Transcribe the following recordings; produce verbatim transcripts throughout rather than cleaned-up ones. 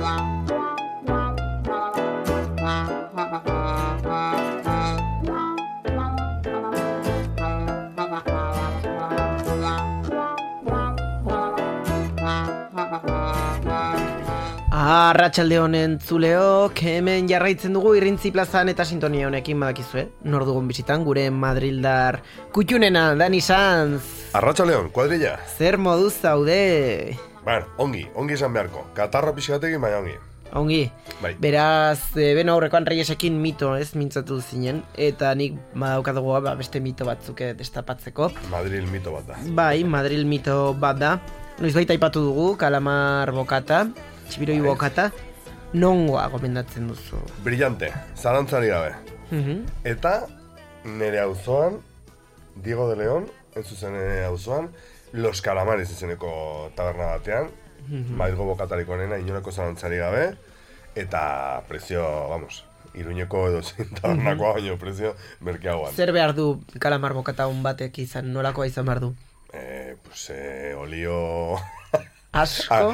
Arratsalde honen zuleok, hemen jarraitzen dugu Irrintzi plazan eta sintonia honekin badakizue. Nor dugun bizitan gure madrildar kutxunena, Dani Sanz. Arratsaldeon, kuadrilla. Zer moduz zaude? Bueno, ongi, ongi izan beharko. Katarra pixkatekin, baina ongi. Ongi. Bai. Beraz, e, beno aurrekoan Reiesekin mito, ez, mintzatu zinen, eta nik badaukadagoa ba, beste mito batzuk destapatzeko. Madril mito bat da. Bai, Madril mito bat da. Noizbait aipatu dugu, kalamar bokata, txibiroi bokata, nongoa gomendatzen duzu? Brillante, zalantzari gabe. Uh-huh. Eta nire auzoan, Diego de León, ez zuzen nire auzoan, Los Calamares izeneko taberna batean, uh-huh. Madrilgo bokatariko nena, inolako zalantzari gabe, eta prezio, vamos, Iruñeko edo zein tabernakoa, uh-huh. baino prezio merkeagoan. Zer behar du kalamar bokata hon batek izan, nolakoa izan behar du? Eh, pues, eh, olio... Asko?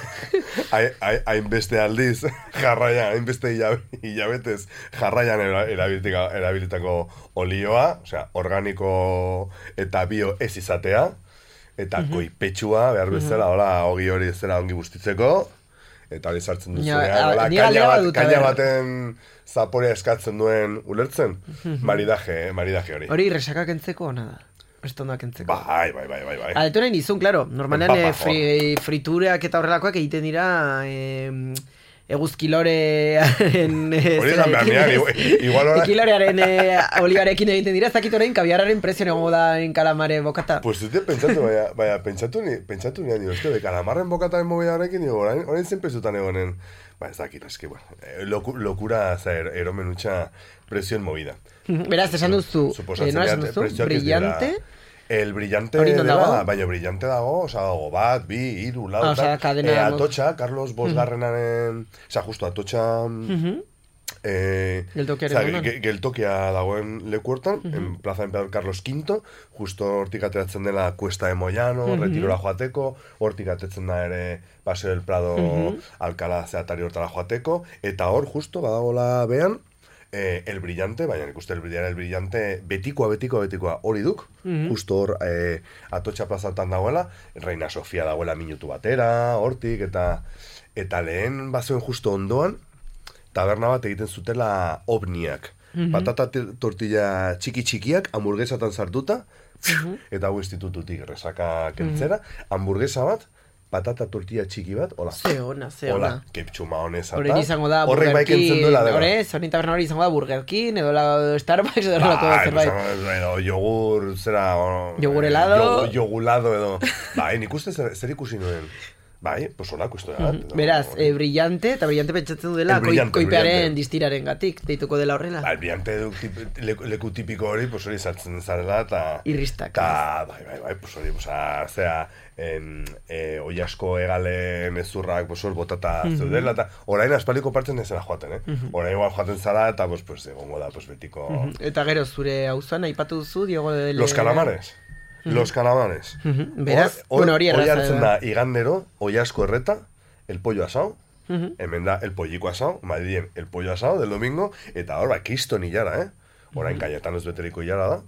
Hainbeste aldiz, jarraian, hainbeste hilabetez jarraian erabilitako olioa, osea, organiko eta bio ez izatea, eta uh-huh. koipetsua behar bezala, hola, ogi hori zera ongi bustitzeko, eta hori sartzen duzunean, hola, kaina, bat, kaina baten zaporea eskatzen duen ulertzen, uh-huh. maridaje, maridaje hori. Hori resakak entzeko ona da? Estondak entzeko. Bai, bai, bai, bai, bai. Aletu nahi nizun, klaro. Normalean e, fri, fritureak eta horrelakoak egiten dira e, eguzkilorearen... Hori esan behar nian, igual hora... Ekilorearen e, olibarekin egiten dira, ez dakit orain kabiarraren prezio negongo da en kalamare bokata. Pues zute pentsatu, baina, baina pentsatu ni, pentsatu nian, uste, de kalamarren bokataren mobilarekin, orain, orain zen pezutan egonen, ba ez dakit, eski, bueno, loku, lokura, zer, eromen utxa prezioen movida. Beraz, esan duzu, eh, no esan duzu, brillante... El brillante dela, baina brillante dago, oza, dago bat, bi, hiru, lau, ah, eh, Atotxa, Carlos Bosgarrenaren, uh-huh. oza, justo Atotxa, uh-huh. eh, geltokia dagoen leku hortan, uh-huh. en Plaza Emperador Carlos quinto, justo hortik ateratzen dela Cuesta de Moyano, uh-huh. Retirora joateko, hortik ateratzen da ere Paseo del Prado, uh-huh. Alcalá zeatari hortara joateko, eta hor, justo, badagola behan, Eh, el brillante, baina ikuste el brillante, el brillante betikoa, betikoa, betikoa hori duk, mm-hmm. justo hor eh, Atotxa plazatan dagoela, Reina Sofia dagoela minutu batera, hortik, eta eta lehen bazuen justo ondoan, taberna bat egiten zutela ovniak. Mm-hmm. Patata tortilla txiki-txikiak, hamburguesatan sartuta, mm-hmm. eta hau institututik resaka kentzera, mm-hmm. hamburguesa bat, patata tortilla txiki bat, hola. Ze ona, ze ona. Hola, keptxuma honez ata. Horren izango da Burger King. Horrek bai kentzen duela, dela. Horrez, horren taberna hori izango da Burger King, edo la Starbucks, edo la todo zerbait. Edo yogur, zera... Yogur helado. Yogulado edo... Bai, nik uste zer, zer ikusi nuen. Bai, pues hola, kustu da. Mm-hmm. Beraz, eh, brillante, eta brillante pentsatzen du dela, koipearen distiraren gatik, deituko dela horrela. Ba, el brillante leku, leku tipiko hori, pues hori sartzen zarela, eta... Irristak. Eta, bai, bai, bai, pues hori, pues, zera... En, e, oiasko egalen ezurrak pues, botata mm-hmm. zeudela, eta orain aspaliko partzen ezera joaten, eh? Mm-hmm. Orain igual joaten zara, eta pues, pues, egongo da pues, betiko... Mm-hmm. Eta gero zure auzoan aipatu duzu, Diego de... Los Calamares. Mm-hmm. Los Calamares. Mm-hmm. Beraz, or, or, bueno, hori erraza. Hori hartzen da, igandero, oiasko erreta, el pollo asao, mm-hmm. hemen da, el pollico asao, Madrien, el pollo asao del domingo, eta hor, ba, kriston hilara, eh? Orain mm-hmm. Cayetanoz beteriko hilara da.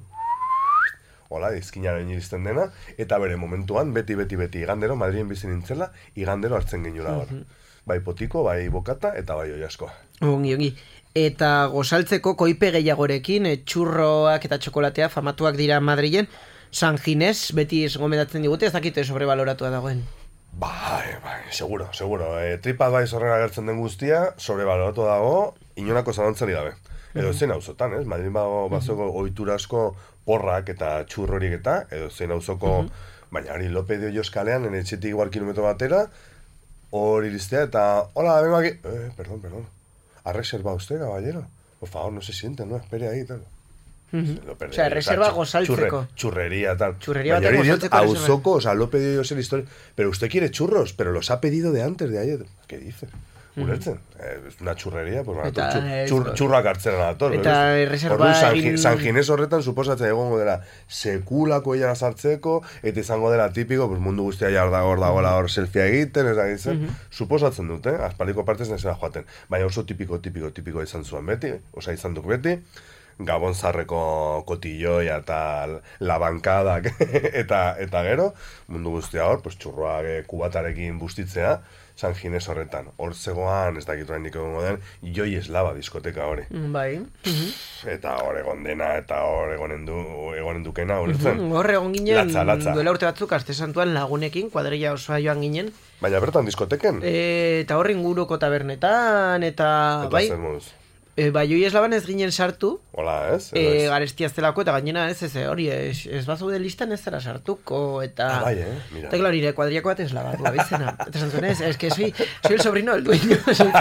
Hola, izkinaren iristen dena, eta bere momentuan, beti, beti, beti, igandero, Madrien bizi nintzela, igandero hartzen geniola gara. Mm-hmm. Bai potiko, bai bokata, eta bai oiaskoa. Ongi, ongi. Eta gozaltzeko koipe gehiagorekin, e, txurroak eta txokolatea famatuak dira Madrilen, San Ginés beti gomendatzen digute, ez dakite sobrebaloratu dagoen. Bai, bai, seguro, seguro. E, tripat bai zorrera gertzen den guztia, sobrebaloratu dago, inonako zalantzari gabe. Edo zen auzotan, ez? Madrin bago bazoko ohitura asko porrak eta txurrorik eta, edo zen auzoko, uh-huh. baina hori Lope de Ollos kalean, en etxetik igual kilometro batera, hor iristea eta, hola, vengo aquí, eh, perdón, perdón, ¿ha reservado usted, caballero? Por favor, no se siente, no, espere ahí, tal. Uh-huh. O sea, reserva gozaltzeko. Churre, churrería, tal. Churrería batean gozaltzeko. Auzoko, o sea, Lope de Ollos en la historia, pero usted quiere churros, pero los ha pedido de antes de ayer. ¿Qué dice? ulertzen. Ez una churreria, pues bueno, churrak hartzera dator. Eta reserva egin... San Ginés horretan, suposatzen egongo dela sekulako ella sartzeko, eta izango dela tipiko, pues mundu guztia ja hor dagoela hor selfie egiten, ez da gitzen, suposatzen dute, azpaliko partez nezera joaten. Baina oso tipiko, tipiko, tipiko izan zuen beti, osa izan duk beti, Gabon zarreko kotilloia eta labankadak eta eta gero, mundu guztia hor, pues txurroak kubatarekin bustitzea, San Ginés horretan. Hor zegoan, ez dakit oraindik egongo den, Joi Eslava diskoteka hori. Bai. Eta hor egon dena, eta hor egonen du, egonen dukena, horretzen. Hor egon ginen, latza, latza. Duela urte batzuk, Aste Santuan lagunekin, kuadrilla osoa joan ginen. Baina bertan diskoteken? E, eta hor inguruko tabernetan, eta... Eta bai, zer moduz? E, bai, Joi Eslavan ez ginen sartu. Hola, ez? E, Garestia zelako, eta gainera ez, ez, hori, ez, ez bazude listan ez zera sartuko, eta... Ah, bai, eh? Mira. Eta klaro, nire kuadriako bat Eslava, du abizena. Eta zantzuen ez, ez que soy, soy el sobrino del dueño.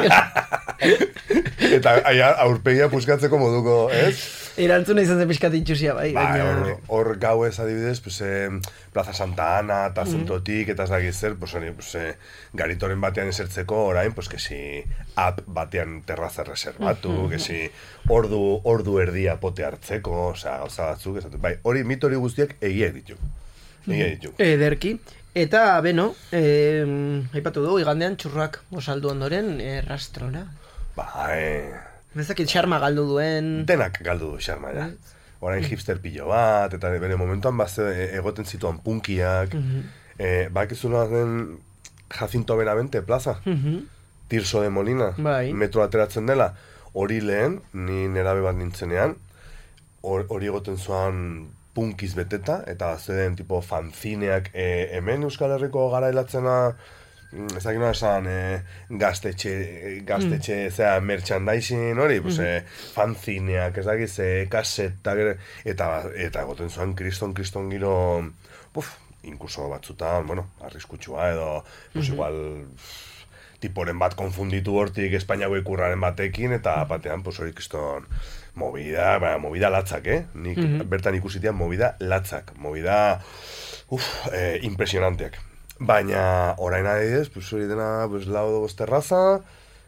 Eta aurpegia puskatzeko moduko, ez? Erantzuna izan zen pixkat intxusia, bai. Bai, hor, hor gau ez adibidez, pues, eh, Plaza Santa Ana eta Zentotik, eta ez da gizzer, pues, hori, pues, eh, garitoren batean esertzeko orain, pues, que si app batean terraza reservatu, que si ordu, ordu erdia pote hartzeko, osea, gauza batzuk, esatu. Bai, hori mito hori guztiak egiak ditu. Egiak ditu. Ederki. Eta, beno, eh, aipatu du, igandean txurroak osaldu ondoren, eh, rastrona. Bai... Nezakit xarma galdu duen... Denak galdu du xarma, ja. Orain hipster pilo bat, eta bere momentuan bazte egoten zituan punkiak. eh, Bakizuna den Jacinto Benavente plaza. Tirso de Molina. Bai. Metro ateratzen dela. Hori lehen, ni nerabe bat nintzenean, hori egoten zuan punkiz beteta, eta bazten tipo fanzineak eh, hemen Euskal Herriko garailatzena... Ez dakit nola esan, eh, gaztetxe, gaztetxe, mm. zera, merchandising hori, pues, mm-hmm. eh, fanzineak, ez dakit, ze, kaseta, eta, eta goten zuen kriston, kriston giro, puf, inkurso batzutan, bueno, arriskutsua edo, pues, mm-hmm. igual, tiporen bat konfunditu hortik Espainiako ikurraren batekin, eta batean, pues, hori kriston, movida, ba, movida latzak, eh? Nik mm-hmm. bertan ikusitean, movida latzak, movida, uf, eh, impresionanteak. Baina, orain adidez, pues, hori dena, pues, lau dogoz terraza,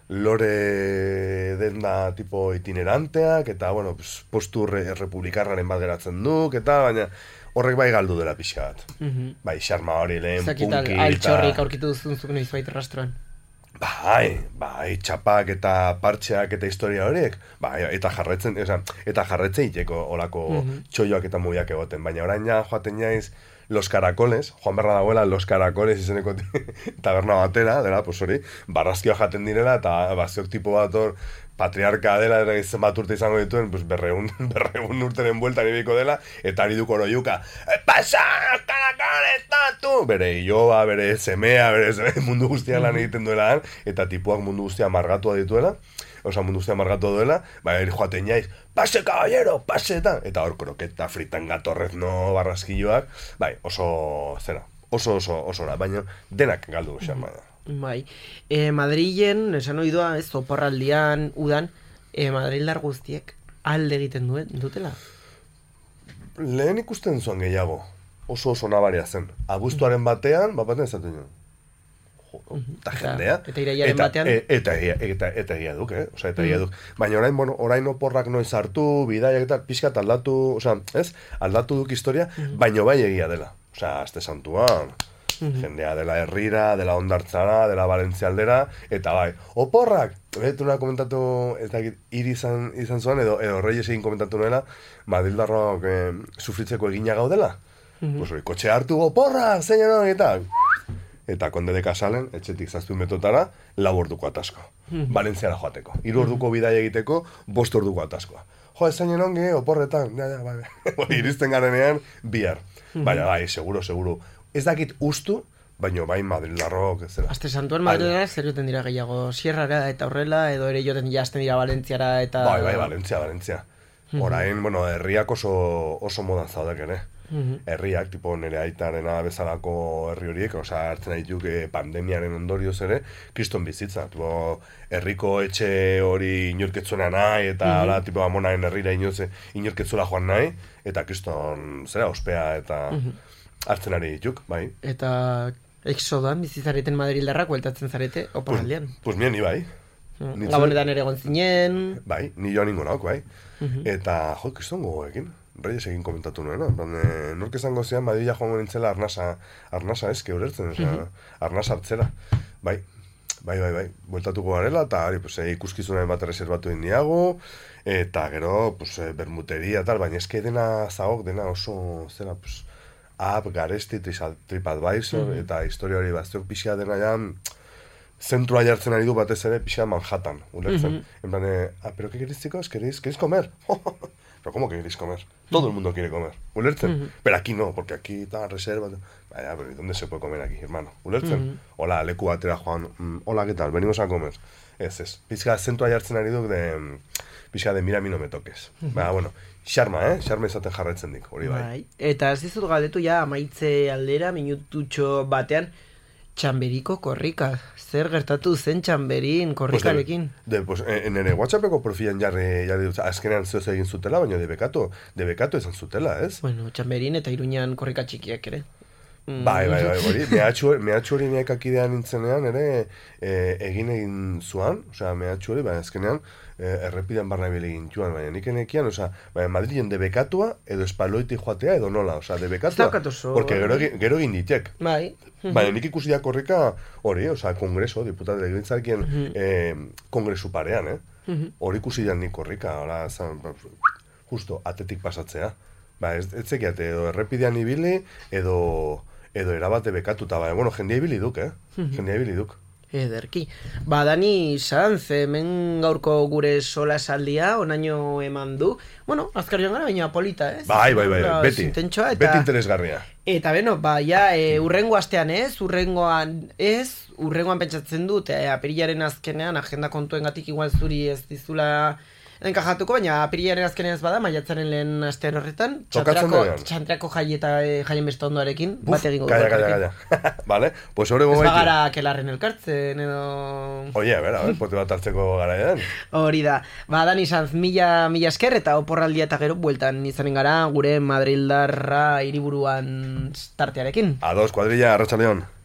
lore denda tipo itineranteak, eta, bueno, pues, postu re, republikarraren bat geratzen duk, eta, baina, horrek bai galdu dela pixka bat. Mm-hmm. Bai, xarma hori lehen, punki, eta... Altxorrik aurkitu duzun zuk noiz baita rastroan. Bai, bai, txapak eta partxeak eta historia horiek, bai, eta jarretzen, eza, eta jarretzen iteko olako mm-hmm. txoioak eta mubiak egoten, baina orain ja joaten jaiz, Los Caracoles, Juan Berra dagoela Los Caracoles izeneko taberna batera, dela, pues hori, barrazkioa jaten direla, eta baziok tipo bat hor, patriarka dela, eta izan bat urte izango dituen, pues berreun, berreun urteren bueltan ibiko dela, eta ari duko oroiuka, pasa, Caracoles, tatu! Bere ioa, bere semea, bere semea, mundu guztia lan egiten duela, eta tipuak mundu guztia margatua dituela, oza, mundu guztia margatu duela, bai, joaten jaiz, pase, caballero, pase, eta, eta hor kroketa, fritan gatorrezno, barrazkilloak, bai, oso, zera, oso, oso, oso, baina denak galdu xarma da. Bai, e, Madrilen, esan oidua, ez, oporraldian, udan, e, Madrildar guztiek alde egiten duen, dutela? Lehen ikusten zuen gehiago, oso oso nabaria zen. Abuztuaren batean, bat batean ezaten duen. Eta jendea. Eta iraiaren batean. Eta eta egia duk, eh? Osa, eta egia duk. Baina orain, bueno, orain oporrak noiz hartu, bidaiak eta pixkat aldatu, osa, ez? Aldatu duk historia, baino bai egia dela. Osa, Aste Santuan, jendea dela herrira, dela ondartzara, dela Valentzia aldera, eta bai, oporrak! Betuna komentatu, ez dakit, hiri izan, izan zuen, edo, edo Reyes egin komentatu nuela, Madrildarroak eh, sufritzeko egina gaudela. Pues hori, kotxe hartu, oporrak, zein edo, eta... Eta Konde de Casalen, etxetik zaztu metotara, lau orduko atasko. Mm-hmm. Valentziara joateko. Hiru orduko bidai egiteko, bost orduko ataskoa. Jo, ez zainen ongi, oporretan, ja, ja, bai, iristen garenean, bihar. Mm-hmm. Baina, bai, seguro, seguro. Ez dakit ustu, baina bai Madrildarrok, ez zera. Aste Santuan Madrilera zer joten dira gehiago, Sierrara eta horrela, edo ere joten jazten dira Valentziara eta... Bai, bai, Valentzia, Valentzia. Mm-hmm. Orain, bueno, herriak oso, oso modan zaudek, ere. Mm-hmm. Herriak, tipo nire aitarena bezalako herri horiek, oza, hartzen haituk pandemiaren ondorioz ere, kriston bizitza, tipo, herriko etxe hori inorketzuena nahi, eta mm-hmm. ala, tipo, amonaren herrira inoze, inorketzuela joan nahi, eta kriston, zera, ospea, eta mm-hmm. hartzen ari dituk, bai. Eta exodan, bizitzareten Madrildarrak, hueltatzen zarete, oporaldean. Pues, pues mien, bai. Mm. Gabonetan ere gontzinen. Bai, ni joan ingo nauk, bai. Uh-huh. Eta, jo, kiston gogoekin. Reyes egin komentatu nuena. E, nork esango zean, Madrila joango nintzela arnasa, arnasa eske urertzen, uh-huh. arnasa hartzera. Bai, bai, bai, bai. Bueltatuko garela, eta ari, pues, e, ikuskizunaren bat reservatu indiago, eta gero, pues, e, bermuteria, tal, baina eske dena zagok, dena oso, zera, pues, app, garesti, TripAdvisor, uh-huh. eta historia hori bazteok pixia dena jan, zentrua jartzen ari du batez ere pixia Manhattan, ulertzen. Uh-huh. En plan, eh, ah, pero ¿qué queréis, chicos? ¿Queréis, ¿queréis comer? Pero ¿cómo que queréis comer? Todo el mundo quiere comer, ulertzen. Uh-huh. Pero aquí no, porque aquí está reserva. Vaya, pero ¿dónde se puede comer aquí, hermano? Ulertzen. Uh-huh. Hola, leku batera joan, mm, hola, ¿qué tal? Venimos a comer. Ez, ez. Pixka zentrua jartzen ari du de, pixka de mira, mi no me toques. Uh-huh. Ba, bueno, xarma, eh? Xarma izaten jarraitzen dik, hori bai. bai. Eta ez dizut galdetu ja, amaitze aldera, minututxo batean, Txamberiko korrika. Zer gertatu zen Txamberin korrikarekin? Pues de, de, pues, en ere WhatsAppeko profilan jarri, jarri azkenean zehoz egin zutela, baina debekatu, debekatu izan zutela, ez? Bueno, Txamberin eta Iruñan korrika txikiak ere. Mm. Bai, bai, bai, hori. Mehatxu hori mehaikakidean nintzenean ere e, egin egin zuan, osea, mehatxu hori, baina azkenean e, errepidean barna bile egin joan, baina nik enekian, osea, baina Madrilen debekatua edo espaloiti joatea edo nola, osea, debekatua, porque gero, gero egin ditek. Bai. Baina nik ikusi da korrika hori, osea, kongreso, diputat legebiltzarkien uh-huh. eh, kongresu parean, eh? Uh-huh. Hori ikusi da nik korrika, hola, zan, justo, atetik pasatzea. Ba, ez, ez zekiate, edo errepidean ibili, edo, edo erabate bekatuta, baina, bueno, jendia ibili duk, eh? Uh-huh. Jendia ibili duk. Ederki. Ba, Dani Sanz, hemen gaurko gure sola saldia, onaino eman du. Bueno, azkar joan gara, baina polita, ez? Bai, bai, bai, ba, beti, eta, beti interesgarria. Eta, beno, ba, ja, e, urrengo astean ez, urrengoan ez, urrengoan pentsatzen dut, e, apirilaren azkenean, agenda kontuengatik igual zuri ez dizula enkajatuko, baina apirilaren azkenean ez bada, maiatzaren lehen astean horretan, txantrako jai eta e, jaien beste ondoarekin, bat egingo. Kaya, kaya, kaya. Vale, pues hori gomaitu. Ez bagara kelarren elkartzen, edo... Oie, a ver, a ver, pote bat hartzeko garaian. Hori da. Ba, Dani Sanz, mila, mila esker eta oporraldia eta gero bueltan izanen gara gure Madrildarra hiriburuan tartearekin. Ados, kuadrilla, arratsaldeon.